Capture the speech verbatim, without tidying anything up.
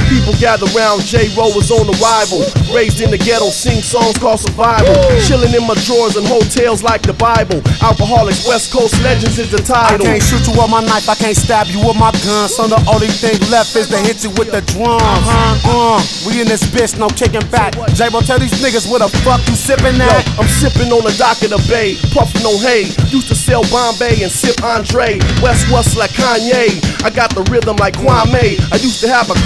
People gather round, J-Ro is on arrival. Raised in the ghetto, sing songs called survival. Chilling in my drawers and hotels like the Bible. Alcoholics, West Coast legends is the title. I can't shoot you with my knife, I can't stab you with my gun. So the only thing left is to hit you with the drums. Uh, we in this bitch, no kicking back. J-Ro, tell these niggas what the fuck you sippin' at. Yo, I'm sipping on the dock of the bay, puffin' on hay. Used to sell Bombay and sip Andre. West West like Kanye. I got the rhythm like Kwame. I used to have a